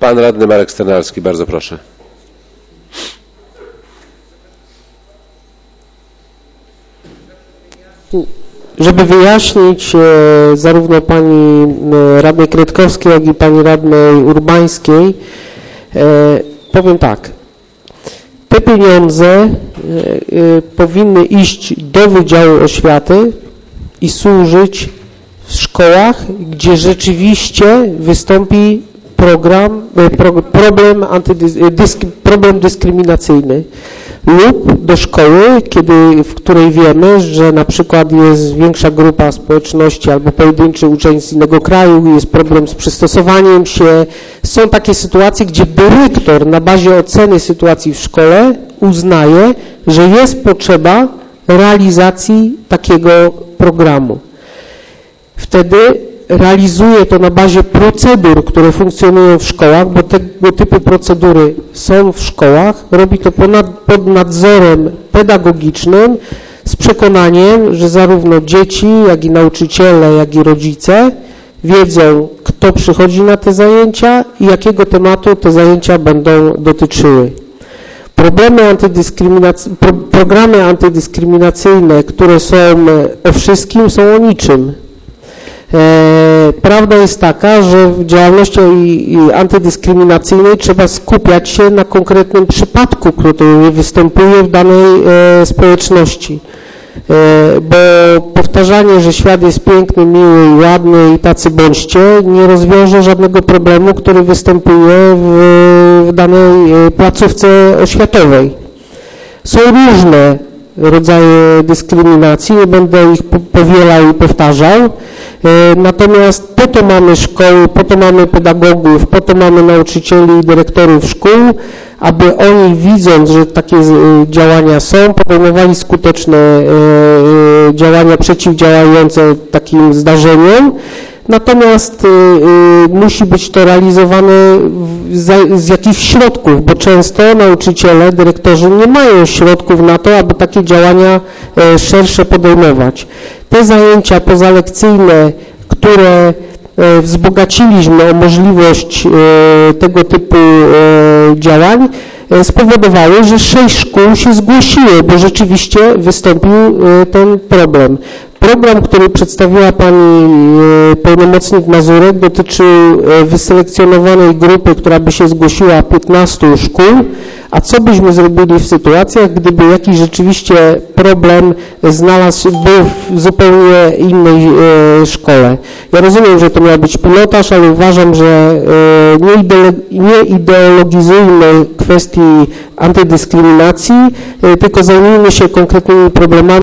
Pan radny Marek Stanarski, bardzo proszę. Żeby wyjaśnić zarówno pani radnej Kretkowskiej, jak i pani radnej Urbańskiej, powiem tak. Te pieniądze powinny iść do Wydziału Oświaty i służyć w szkołach, gdzie rzeczywiście wystąpi problem dyskryminacyjny, lub do szkoły, w której wiemy, że na przykład jest większa grupa społeczności albo pojedynczy uczeń z innego kraju, jest problem z przystosowaniem się. Są takie sytuacje, gdzie dyrektor na bazie oceny sytuacji w szkole uznaje, że jest potrzeba realizacji takiego programu. Wtedy realizuje to na bazie procedur, które funkcjonują w szkołach, bo tego typu procedury są w szkołach. Robi to pod nadzorem pedagogicznym z przekonaniem, że zarówno dzieci, jak i nauczyciele, jak i rodzice wiedzą, kto przychodzi na te zajęcia i jakiego tematu te zajęcia będą dotyczyły. Programy antydyskryminacyjne, które są o wszystkim, są o niczym. Prawda jest taka, że w działalności antydyskryminacyjnej trzeba skupiać się na konkretnym przypadku, który występuje w danej społeczności. Bo powtarzanie, że świat jest piękny, miły i ładny i tacy bądźcie, nie rozwiąże żadnego problemu, który występuje w danej placówce oświatowej. Są różne rodzaje dyskryminacji, nie będę ich powielał i powtarzał. Natomiast po to mamy szkoły, po to mamy pedagogów, po to mamy nauczycieli i dyrektorów szkół, aby oni, widząc, że takie działania są, podejmowali skuteczne działania przeciwdziałające takim zdarzeniom. Natomiast musi być to realizowane z jakichś środków, bo często nauczyciele, dyrektorzy nie mają środków na to, aby takie działania szersze podejmować. Te zajęcia pozalekcyjne, które wzbogaciliśmy o możliwość tego typu działań, spowodowały, że 6 szkół się zgłosiło, bo rzeczywiście wystąpił ten problem. Program, który przedstawiła pani pełnomocnik Mazurek, dotyczył wyselekcjonowanej grupy, która by się zgłosiła 15 szkół. A co byśmy zrobili w sytuacjach, gdyby jakiś rzeczywiście problem był w zupełnie innej szkole? Ja rozumiem, że to miał być pilotaż, ale uważam, że nie ideologizujmy kwestii antydyskryminacji, tylko zajmijmy się konkretnymi problemami.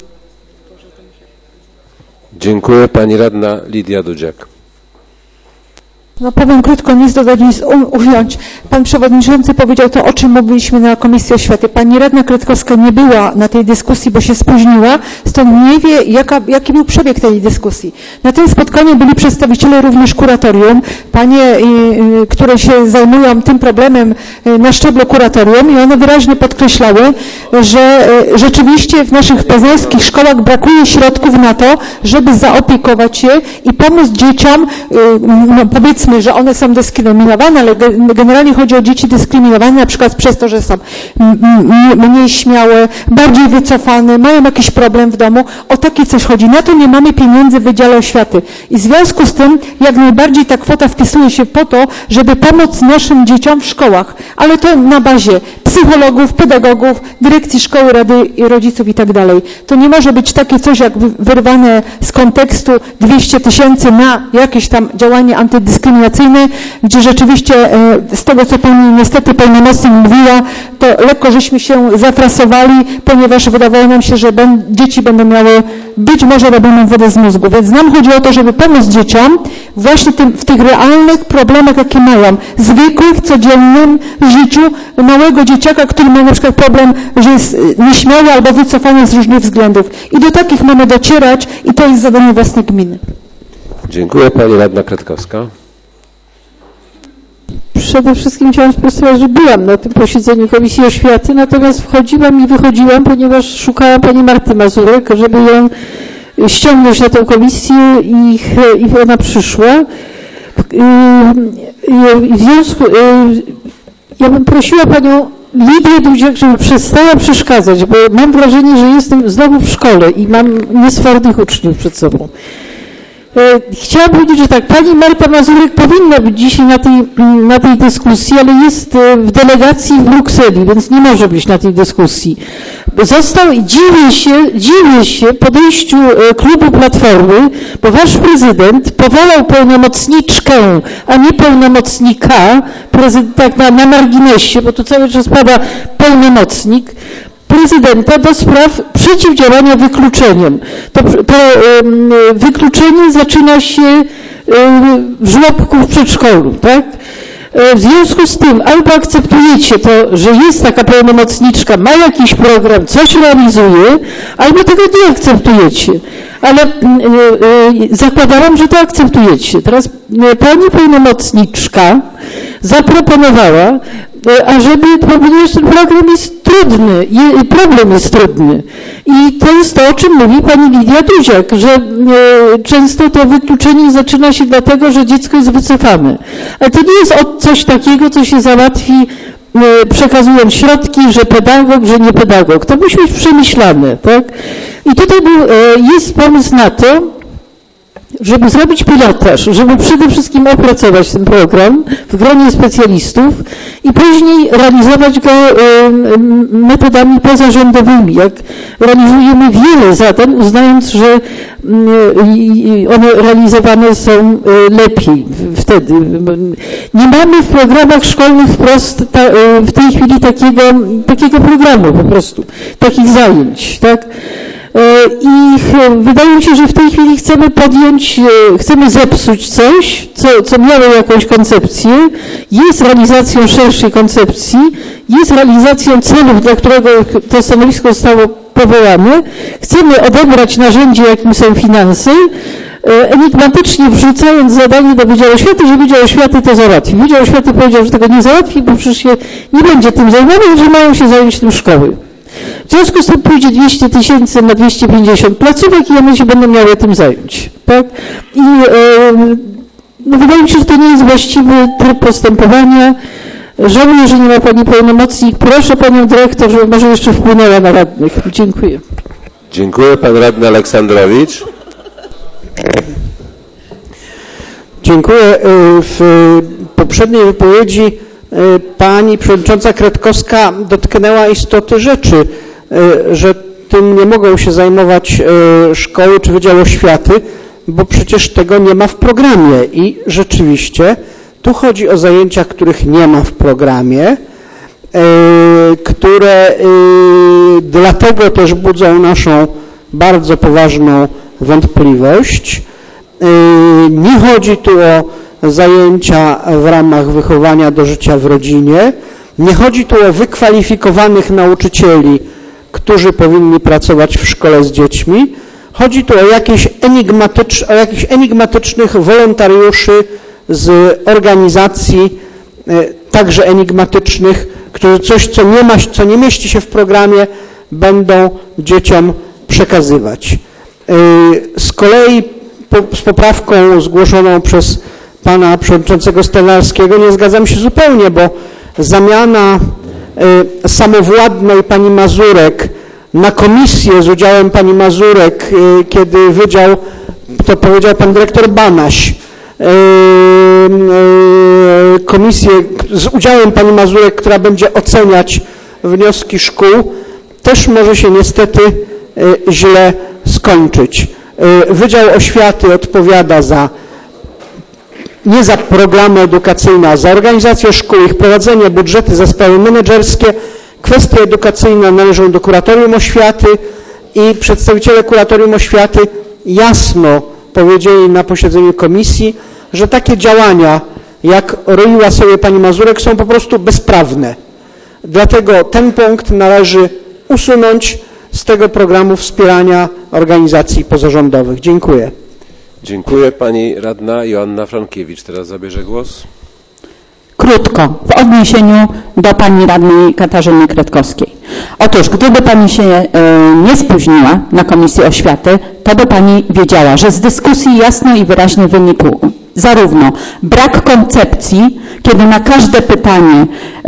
Dziękuję. Pani radna Lidia Dudziak. No powiem krótko, nic dodać, nic ująć. Pan przewodniczący powiedział to, o czym mówiliśmy na Komisji Oświaty. Pani radna Kretkowska nie była na tej dyskusji, bo się spóźniła, stąd nie wie, jaki był przebieg tej dyskusji. Na tym spotkaniu byli przedstawiciele również kuratorium, panie, które się zajmują tym problemem na szczeblu kuratorium i one wyraźnie podkreślały, że rzeczywiście w naszych poznańskich szkołach brakuje środków na to, żeby zaopiekować się i pomóc dzieciom, no powiedzmy, że one są dyskryminowane, ale generalnie chodzi o dzieci dyskryminowane na przykład przez to, że są mniej śmiałe, bardziej wycofane, mają jakiś problem w domu. O takie coś chodzi. Na to nie mamy pieniędzy w Wydziale Oświaty. I w związku z tym jak najbardziej ta kwota wpisuje się po to, żeby pomóc naszym dzieciom w szkołach. Ale to na bazie psychologów, pedagogów, dyrekcji szkoły, rady rodziców i tak dalej. To nie może być takie coś jak wyrwane z kontekstu 200 000 na jakieś tam działanie antydyskryminacyjne, gdzie rzeczywiście z tego, co pani niestety pełnomocnik mówiła, to lekko żeśmy się zatrasowali, ponieważ wydawało nam się, że dzieci będą miały być może robioną wodę z mózgu. Więc nam chodzi o to, żeby pomóc dzieciom właśnie w tych realnych problemach, jakie mają, zwykłych, codziennym życiu małego dzieciaka, który ma na przykład problem, że jest nieśmiały albo wycofany z różnych względów. I do takich mamy docierać i to jest zadanie własnej gminy. Dziękuję. Pani radna Kretkowska. Przede wszystkim chciałam sprostować, że byłam na tym posiedzeniu Komisji Oświaty, natomiast wchodziłam i wychodziłam, ponieważ szukałam pani Marty Mazurek, żeby ją ściągnąć na tę komisję i ona przyszła. w związku, ja bym prosiła panią Lidię Dudziak, żeby przestała przeszkadzać, bo mam wrażenie, że jestem znowu w szkole i mam niesfornych uczniów przed sobą. Chciałam powiedzieć, że tak, pani Marta Mazurek powinna być dzisiaj na tej dyskusji, ale jest w delegacji w Brukseli, więc nie może być na tej dyskusji. Dziwię się podejściu klubu Platformy, bo wasz prezydent powołał pełnomocniczkę, a nie pełnomocnika, tak na marginesie, bo tu cały czas pada pełnomocnik, prezydenta do spraw przeciwdziałania wykluczeniem. To wykluczenie zaczyna się w żłobku, w przedszkolu, tak? W związku z tym albo akceptujecie to, że jest taka pełnomocniczka, ma jakiś program, coś realizuje, albo tego nie akceptujecie. Ale zakładałam, że to akceptujecie. Teraz pani pełnomocniczka zaproponowała, ponieważ ten program jest trudny, problem jest trudny. I to jest to, o czym mówi pani Lidia Dudziak, że często to wykluczenie zaczyna się dlatego, że dziecko jest wycofane. Ale to nie jest coś takiego, co się załatwi przekazując środki, że pedagog, że nie pedagog. To musi być przemyślane, tak? I tutaj jest pomysł na to, żeby zrobić pilotaż, żeby przede wszystkim opracować ten program w gronie specjalistów i później realizować go metodami pozarządowymi. Jak realizujemy wiele zadań, uznając, że one realizowane są lepiej wtedy. Nie mamy w programach szkolnych wprost w tej chwili takiego programu po prostu, takich zajęć, tak? I wydaje mi się, że w tej chwili chcemy zepsuć coś, co miało jakąś koncepcję, jest realizacją szerszej koncepcji, jest realizacją celów, dla którego to stanowisko zostało powołane. Chcemy odebrać narzędzie, jakim są finanse, enigmatycznie wrzucając zadanie do Wydziału Oświaty, że Wydział Oświaty to załatwi. Wydział Oświaty powiedział, że tego nie załatwi, bo przecież się nie będzie tym zajmował, że mają się zająć tym szkoły. W związku z tym pójdzie 200 000 na 250 placówek i one się będą miały tym zająć. Tak? I wydaje mi się, że to nie jest właściwy tryb postępowania. Żałuję, że nie ma pani pełnomocnik. Proszę panią dyrektor, żeby może jeszcze wpłynęła na radnych. Dziękuję. Dziękuję. Pan radny Aleksandrowicz. Dziękuję. W poprzedniej wypowiedzi pani przewodnicząca Kretkowska dotknęła istoty rzeczy, że tym nie mogą się zajmować szkoły czy Wydział Oświaty, bo przecież tego nie ma w programie. I rzeczywiście tu chodzi o zajęcia, których nie ma w programie, które dlatego też budzą naszą bardzo poważną wątpliwość. Nie chodzi tu o zajęcia w ramach wychowania do życia w rodzinie. Nie chodzi tu o wykwalifikowanych nauczycieli, którzy powinni pracować w szkole z dziećmi. Chodzi tu o jakichś enigmatycznych wolontariuszy z organizacji, także enigmatycznych, którzy coś, co nie mieści się w programie, będą dzieciom przekazywać. Z kolei z poprawką zgłoszoną przez pana przewodniczącego Stenarskiego nie zgadzam się zupełnie, bo zamiana samowładnej pani Mazurek na komisję z udziałem pani Mazurek, kiedy wydział, to powiedział pan dyrektor Banaś, komisję z udziałem pani Mazurek, która będzie oceniać wnioski szkół, też może się niestety źle skończyć. Wydział Oświaty odpowiada nie za programy edukacyjne, a za organizację szkół, ich prowadzenie, budżety, za sprawy menedżerskie. Kwestie edukacyjne należą do Kuratorium Oświaty i przedstawiciele Kuratorium Oświaty jasno powiedzieli na posiedzeniu komisji, że takie działania, jak roiła sobie pani Mazurek, są po prostu bezprawne. Dlatego ten punkt należy usunąć z tego programu wspierania organizacji pozarządowych. Dziękuję. Dziękuję. Pani radna Joanna Frankiewicz teraz zabierze głos. Krótko, w odniesieniu do pani radnej Katarzyny Kretkowskiej. Otóż, gdyby pani się nie spóźniła na Komisji Oświaty, to by pani wiedziała, że z dyskusji jasno i wyraźnie zarówno brak koncepcji, kiedy na każde pytanie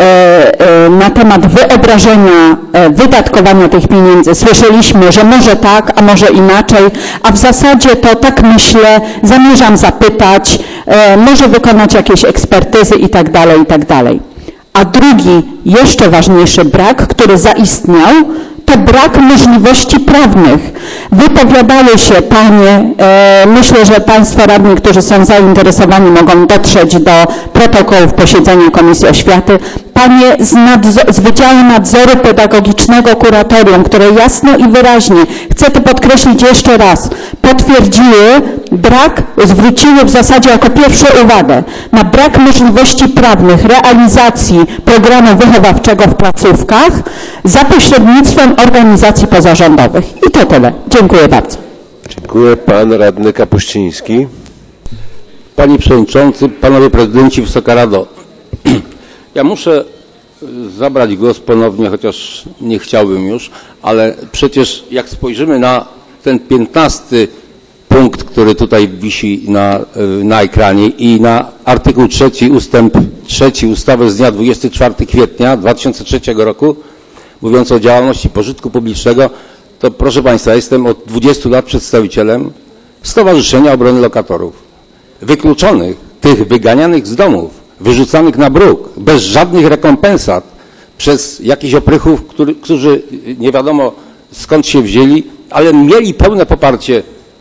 na temat wyobrażenia wydatkowania tych pieniędzy słyszeliśmy, że może tak, a może inaczej, a w zasadzie to tak myślę, zamierzam zapytać, może wykonać jakieś ekspertyzy i tak dalej. A drugi, jeszcze ważniejszy brak, który zaistniał, to brak możliwości prawnych. Wypowiadały się panie, myślę, że państwo radni, którzy są zainteresowani, mogą dotrzeć do protokołów posiedzenia Komisji Oświaty, panie z Wydziału Nadzoru Pedagogicznego Kuratorium, które jasno i wyraźnie, chcę to podkreślić jeszcze raz, potwierdziły zwróciły w zasadzie jako pierwszą uwagę na brak możliwości prawnych realizacji programu wychowawczego w placówkach za pośrednictwem organizacji pozarządowych. I to tyle. Dziękuję bardzo. Dziękuję. Pan radny Kapuściński. Panie Przewodniczący, Panowie Prezydenci, Wysoka Rado. Ja muszę zabrać głos ponownie, chociaż nie chciałbym już, ale przecież jak spojrzymy na ten 15 punkt, który tutaj wisi na ekranie i na artykuł 3 ustęp 3 ustawy z dnia 24 kwietnia 2003 roku mówiąc o działalności pożytku publicznego, to proszę Państwa, jestem od 20 lat przedstawicielem Stowarzyszenia Obrony Lokatorów. Wykluczonych, tych wyganianych z domów, wyrzucanych na bruk, bez żadnych rekompensat przez jakichś oprychów, którzy nie wiadomo skąd się wzięli, ale mieli pełne poparcie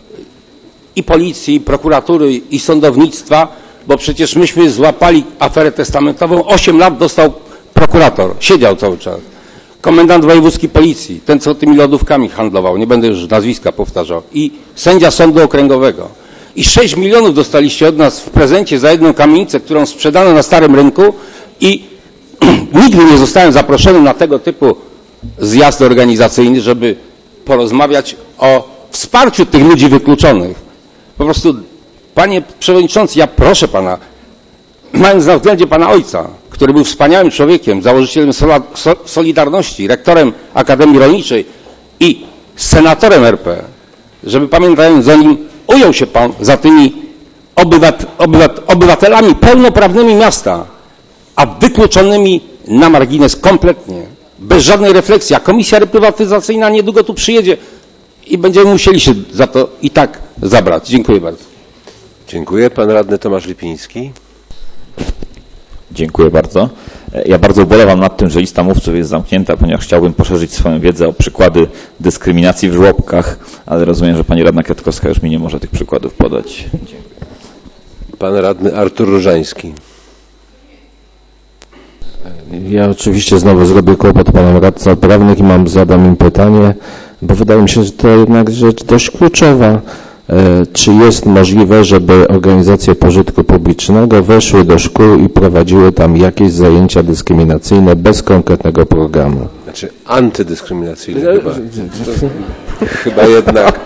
i policji, i prokuratury, i sądownictwa, bo przecież myśmy złapali aferę testamentową, 8 lat dostał prokurator, siedział cały czas. Komendant wojewódzki policji, ten co tymi lodówkami handlował, nie będę już nazwiska powtarzał, i sędzia sądu okręgowego. I 6 milionów dostaliście od nas w prezencie za jedną kamienicę, którą sprzedano na starym rynku i nigdy nie zostałem zaproszony na tego typu zjazd organizacyjny, żeby porozmawiać o wsparciu tych ludzi wykluczonych. Po prostu, Panie Przewodniczący, ja proszę Pana, mając na względzie Pana ojca, który był wspaniałym człowiekiem, założycielem Solidarności, rektorem Akademii Rolniczej i senatorem RP, żeby pamiętając o nim, ujął się Pan za tymi obywatelami pełnoprawnymi miasta, a wykluczonymi na margines kompletnie, bez żadnej refleksji. A Komisja Reprywatyzacyjna niedługo tu przyjedzie i będziemy musieli się za to i tak zabrać. Dziękuję bardzo. Dziękuję. Pan radny Tomasz Lipiński. Dziękuję bardzo. Ja bardzo ubolewam nad tym, że lista mówców jest zamknięta, ponieważ chciałbym poszerzyć swoją wiedzę o przykłady dyskryminacji w żłobkach, ale rozumiem, że pani radna Kwiatkowska już mi nie może tych przykładów podać. Dziękuję. Pan radny Artur Różański. Ja oczywiście znowu zrobię kłopot panom radcom prawnych i zadam im pytanie, bo wydaje mi się, że to jednak rzecz dość kluczowa. Czy jest możliwe, żeby organizacje pożytku publicznego weszły do szkół i prowadziły tam jakieś zajęcia dyskryminacyjne bez konkretnego programu? Znaczy antydyskryminacyjne chyba. Chyba jednak.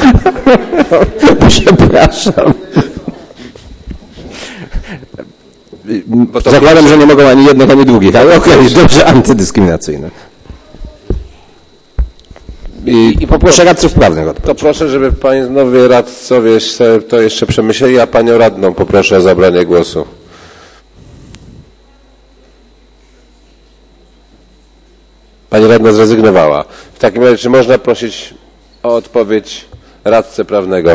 Przepraszam. Zakładam, że nie mogą ani jednych, ani drugich, ale okej, dobrze, antydyskryminacyjne. I poproszę radców prawnych. To proszę, żeby panowie radcowie to jeszcze przemyśleli, a panią radną poproszę o zabranie głosu. Pani radna zrezygnowała. W takim razie, czy można prosić o odpowiedź radcę prawnego?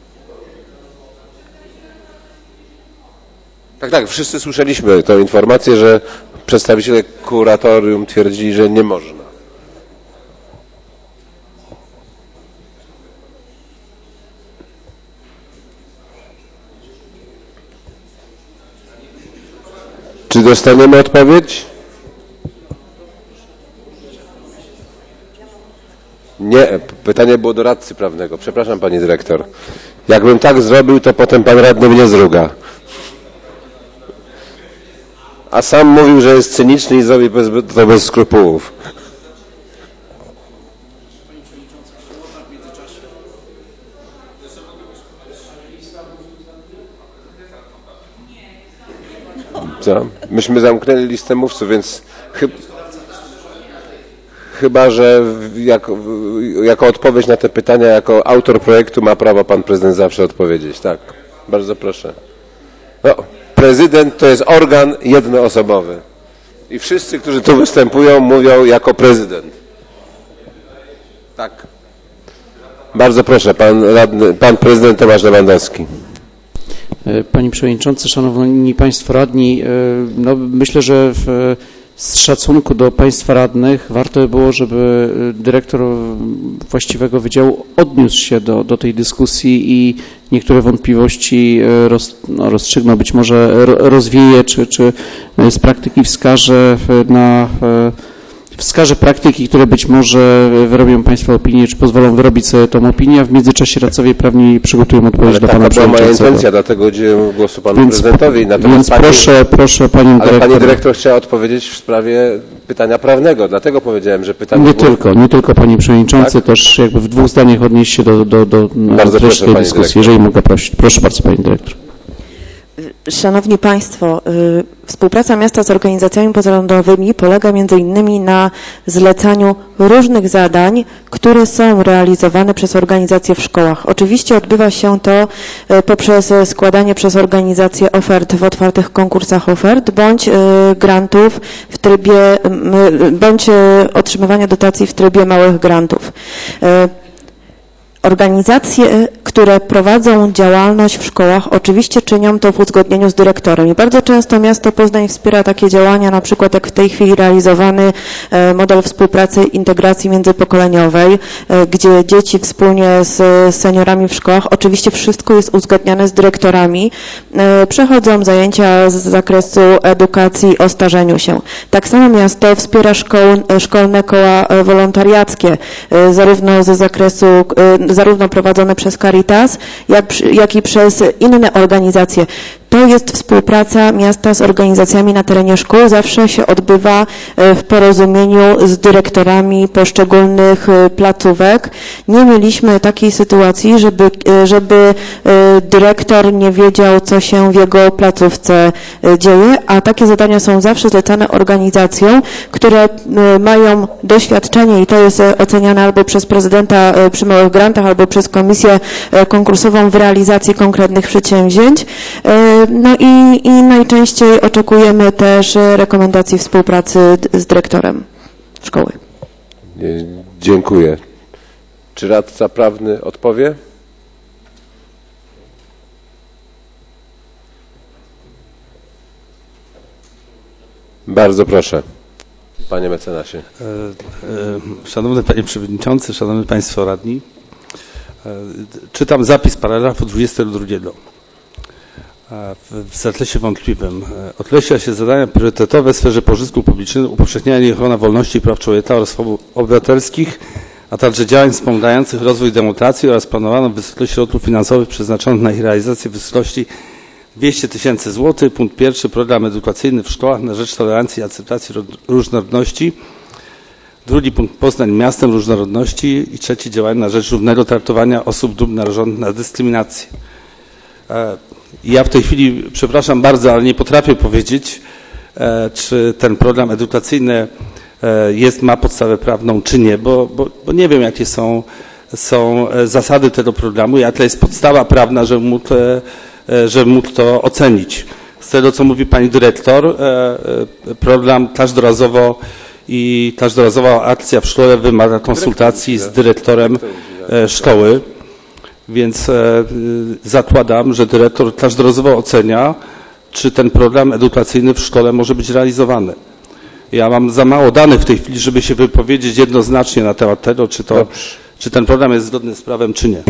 Tak, wszyscy słyszeliśmy tę informację, że przedstawiciele kuratorium twierdzili, że nie można. Czy dostaniemy odpowiedź? Nie, pytanie było do radcy prawnego. Przepraszam, pani dyrektor. Jakbym tak zrobił, to potem pan radny mnie zruga. A sam mówił, że jest cyniczny i zrobi to bez skrupułów. Co? Myśmy zamknęli listę mówców, więc chyba, że jako odpowiedź na te pytania, jako autor projektu ma prawo pan prezydent zawsze odpowiedzieć. Tak, bardzo proszę. No, prezydent to jest organ jednoosobowy. I wszyscy, którzy tu występują, mówią jako prezydent. Tak. Bardzo proszę, pan prezydent Tomasz Lewandowski. Panie Przewodniczący, Szanowni Państwo Radni, no myślę, że z szacunku do Państwa radnych warto by było, żeby dyrektor właściwego wydziału odniósł się do tej dyskusji i niektóre wątpliwości rozstrzygnął, być może rozwieje, czy z praktyki wskaże praktyki, które być może wyrobią Państwo opinię, czy pozwolą wyrobić sobie tą opinię, a w międzyczasie radcowie prawni przygotują odpowiedź do Pana Przewodniczącego. To była moja intencja, dlatego udzieliłem głosu Panu Prezydentowi. Więc proszę Panią Dyrektor. Ale Pani Dyrektor chciała odpowiedzieć w sprawie pytania prawnego, dlatego powiedziałem, że pytanie... Nie tylko Panie Przewodniczący, tak? Też jakby w dwóch zdaniach odnieść się do treści tej dyskusji, jeżeli mogę prosić. Proszę bardzo Pani Dyrektor. Szanowni Państwo, współpraca miasta z organizacjami pozarządowymi polega m.in. na zlecaniu różnych zadań, które są realizowane przez organizacje w szkołach. Oczywiście odbywa się to poprzez składanie przez organizacje ofert w otwartych konkursach ofert, bądź grantów w trybie, bądź otrzymywania dotacji w trybie małych grantów. Organizacje, które prowadzą działalność w szkołach, oczywiście czynią to w uzgodnieniu z dyrektorem. I bardzo często miasto Poznań wspiera takie działania, na przykład jak w tej chwili realizowany model współpracy integracji międzypokoleniowej, gdzie dzieci wspólnie z seniorami w szkołach, oczywiście wszystko jest uzgadniane z dyrektorami, przechodzą zajęcia z zakresu edukacji o starzeniu się. Tak samo miasto wspiera szkolne koła wolontariackie, zarówno prowadzone przez Caritas, jak i przez inne organizacje. To jest współpraca miasta z organizacjami na terenie szkół. Zawsze się odbywa w porozumieniu z dyrektorami poszczególnych placówek. Nie mieliśmy takiej sytuacji, żeby dyrektor nie wiedział, co się w jego placówce dzieje, a takie zadania są zawsze zlecane organizacjom, które mają doświadczenie i to jest oceniane albo przez prezydenta przy małych grantach, albo przez komisję konkursową w realizacji konkretnych przedsięwzięć. No i najczęściej oczekujemy też rekomendacji współpracy z dyrektorem szkoły. Dziękuję. Czy radca prawny odpowie? Bardzo proszę, panie mecenasie. Szanowny Panie Przewodniczący, Szanowni Państwo Radni, czytam zapis paragrafu 22. W zakresie wątpliwym określa się zadania priorytetowe w sferze pożytku publicznego, upowszechniania i ochrona wolności i praw człowieka oraz swobód obywatelskich, a także działań wspomagających rozwój demokracji oraz planowaną wysokość środków finansowych przeznaczonych na ich realizację w wysokości 200 000 zł. Punkt pierwszy. Program edukacyjny w szkołach na rzecz tolerancji i akceptacji różnorodności. Drugi punkt. Poznań miastem różnorodności. I trzeci. Działania na rzecz równego traktowania osób grup narażonych na dyskryminację. Ja w tej chwili, przepraszam bardzo, ale nie potrafię powiedzieć, czy ten program edukacyjny ma podstawę prawną, czy nie, bo nie wiem, jakie są zasady tego programu, jaka jest podstawa prawna, żeby móc to ocenić. Z tego, co mówi pani dyrektor, program każdorazowa akcja w szkole wymaga konsultacji z dyrektorem szkoły. Więc zakładam, że dyrektor każdorazowo ocenia, czy ten program edukacyjny w szkole może być realizowany. Ja mam za mało danych w tej chwili, żeby się wypowiedzieć jednoznacznie na temat tego, czy ten program jest zgodny z prawem, czy nie.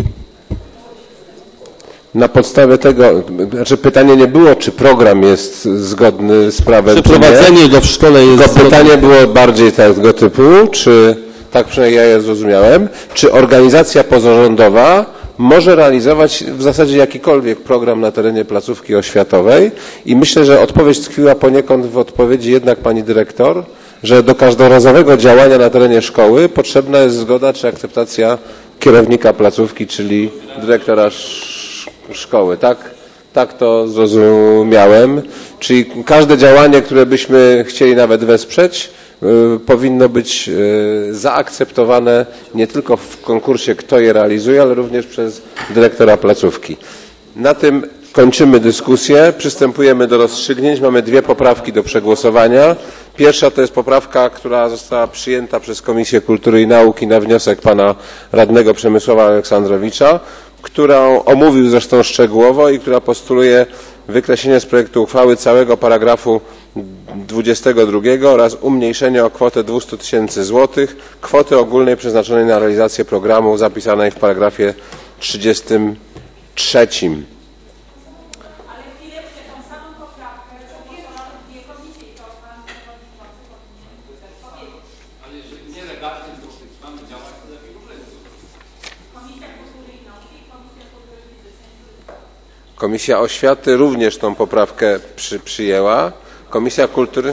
Na podstawie tego, znaczy pytanie nie było, czy program jest zgodny z prawem, Przeprowadzenie go w szkole jest zgodne. Pytanie było bardziej tego typu, czy, tak przynajmniej ja je zrozumiałem, czy organizacja pozarządowa może realizować w zasadzie jakikolwiek program na terenie placówki oświatowej i myślę, że odpowiedź tkwiła poniekąd w odpowiedzi jednak pani dyrektor, że do każdorazowego działania na terenie szkoły potrzebna jest zgoda czy akceptacja kierownika placówki, czyli dyrektora szkoły. Tak to zrozumiałem. Czyli każde działanie, które byśmy chcieli nawet wesprzeć, powinno być zaakceptowane nie tylko w konkursie, kto je realizuje, ale również przez dyrektora placówki. Na tym Kończymy dyskusję, przystępujemy do rozstrzygnięć. Mamy dwie poprawki do przegłosowania. Pierwsza to jest poprawka, która została przyjęta przez Komisję Kultury i Nauki na wniosek pana radnego Przemysława Aleksandrowicza, którą omówił zresztą szczegółowo i która postuluje wykreślenie z projektu uchwały całego paragrafu 22 oraz umniejszenie o kwotę 200 000 złotych kwoty ogólnej przeznaczonej na realizację programu zapisanej w paragrafie 33. Komisja Oświaty również tą poprawkę przyjęła. Komisja Kultury.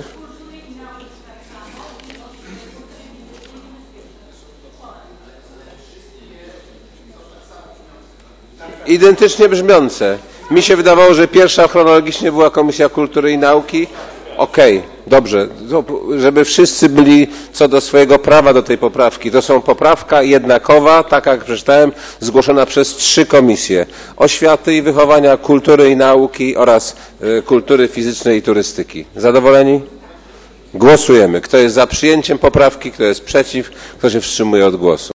Identycznie brzmiące. Mi się wydawało, że pierwsza chronologicznie była Komisja Kultury i Nauki. Okej, dobrze, żeby wszyscy byli co do swojego prawa do tej poprawki. To są poprawka jednakowa, tak jak przeczytałem, zgłoszona przez 3 komisje. Oświaty i Wychowania, Kultury i Nauki oraz Kultury Fizycznej i Turystyki. Zadowoleni? Głosujemy. Kto jest za przyjęciem poprawki, kto jest przeciw, kto się wstrzymuje od głosu.